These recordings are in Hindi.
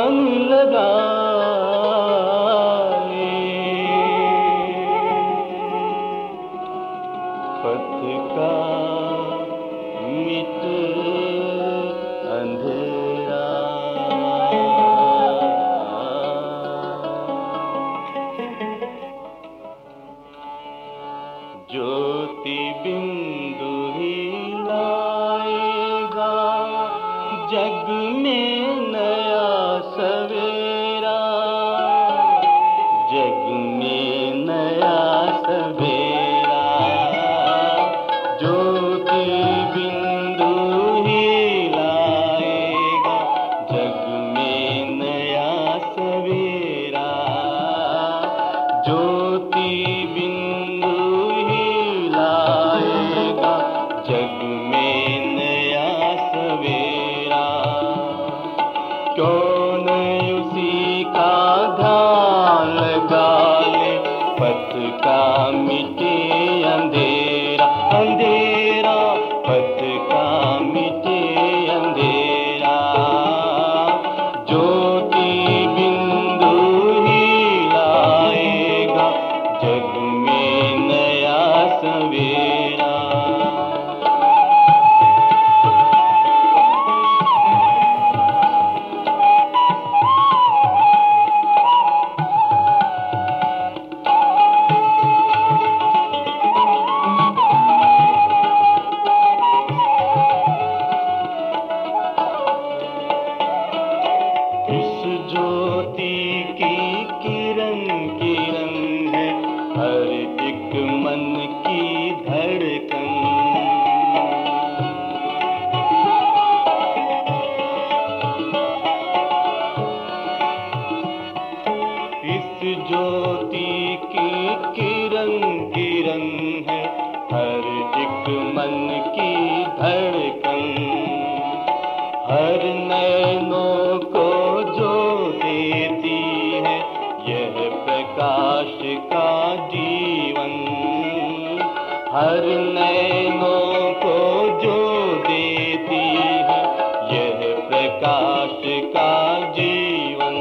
ध्यान लगा पथ का मिट अंधेरा। ज्योति बिंदु ही लाएगा जग में नया सवेरा, जग में नया सवेरा। ज्योति बिंदु ही लाएगा जग में नया सवेरा, ज्योति बिंदु ही लाएगा जग में नया सवेरा। क्यों न उसी का ध्यान लगा ले, पथ का मिटे अंधेरा, अंधेरा पथ का मिटे अंधेरा। ज्योति बिंदु ही लाएगा जग में नया सवेरा। ज्योति की किरण किरण है हर एक मन की धड़कन। इस ज्योति की किरण किरण है हर एक मन की धड़कन। हर नैनों को जो देती है यह प्रकाश का जीवन। हर नैनों को जो देती है यह प्रकाश का जीवन।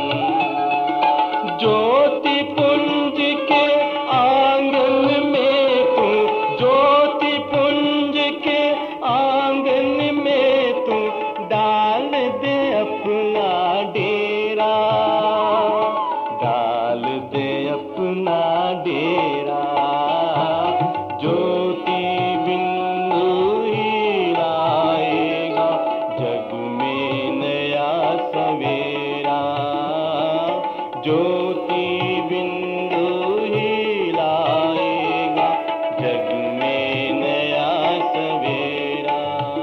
ज्योति पुंज के आंगन में तू, ज्योति पुंज के आंगन में तू डाल दे अपना डेरा, डाल दे अपना डेरा। ज्योति बिंदु ही लाएगा जग में नया सवेरा, ज्योति बिंदु ही लाएगा जग में नया सवेरा।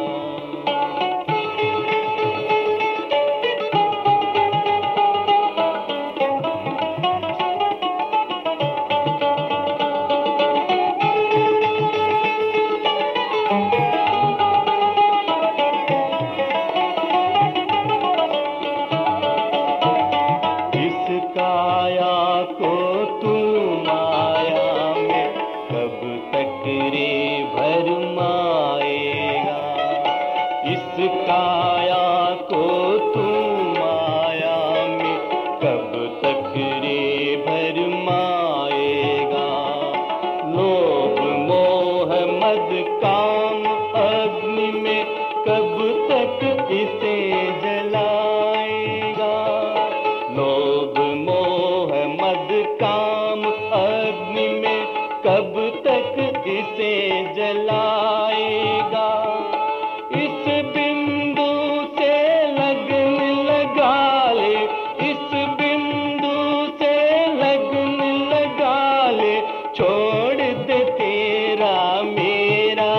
काया को तू माया में कब तक रे भरमाएगा। इस काया को तू माया में कब तक रे भरमाएगा। लोभ मोह मद काम अग्नि में कब तक इसे जलाएगा। लोभ मोह मद काम अग्नि में कब तक इसे जलाएगा। इस बिंदु से लगन लगा ले, इस बिंदु से लगन लगा ले। छोड़ दे तेरा मेरा,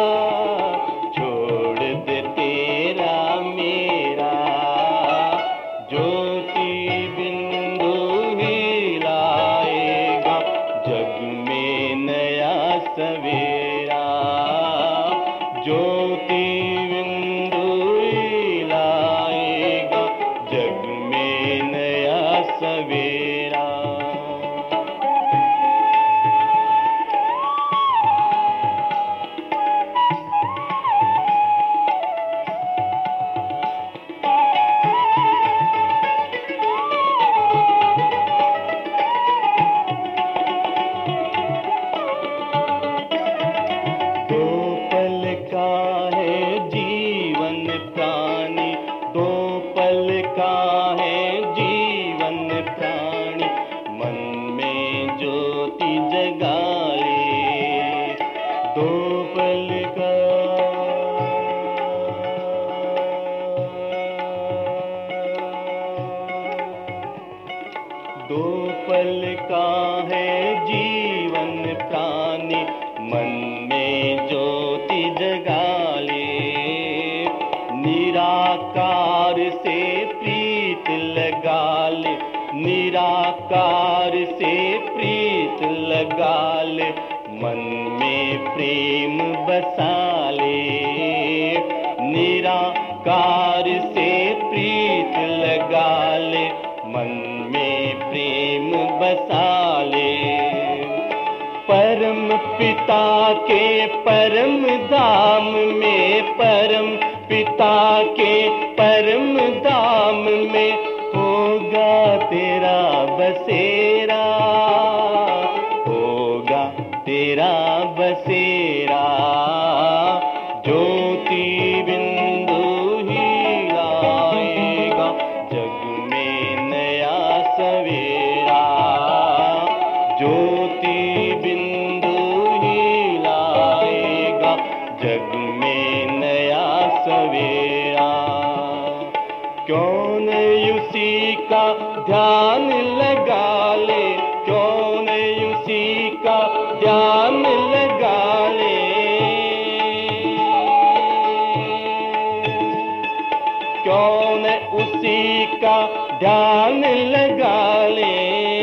छोड़ दे तेरा मेरा। ज्योति बिंदु ही लाएगा जग में नया सवेरा, ज्योति बिंदु ही लाएगा जग में नया सवेरा। दो पल का है जीवन प्राणी, मन में ज्योति जगा ले। निराकार से प्रीत लगा ले, निराकार से प्रीत लगा ले, मन में प्रेम बसा ले। निराकार से प्रीत लगा ले, मन में प्रेम बसा ले। परम पिता के परम धाम में, परम पिता के परम धाम में होगा तेरा बसेरा, होगा तेरा बसेरा। ज्योति बिंदु ही लाएगा जग में नया सवेरा। ज्योति बिंदु ही लाएगा जग में नया सवेरा। क्यों नहीं उसी का ध्यान लगा ले, क्यों नहीं उसी का ध्यान लगा ले। क्यों न उसी का ध्यान लगा ले,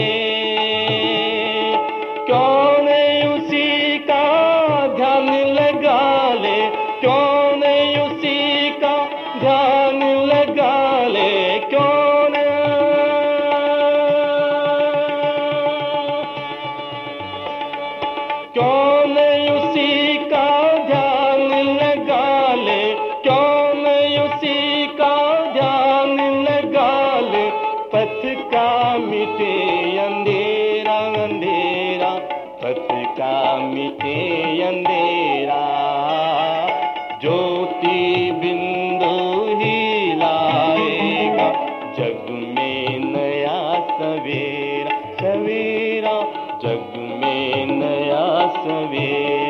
क्यों न उसी का ध्यान लगा ले, क्यों न उसी का ध्यान लगा ले। क्यों न क्यों न उसी का ध्यान लगा ले, क्यों न उसी का ध्यान लगा ले। पथ का मिटे अंधेरा अंधेरा, पथ का मिटे अंधेरा। ज्योति बिंदु ही लाएगा जग में नया सवेरा, सवेरा जग में नया सवेरा।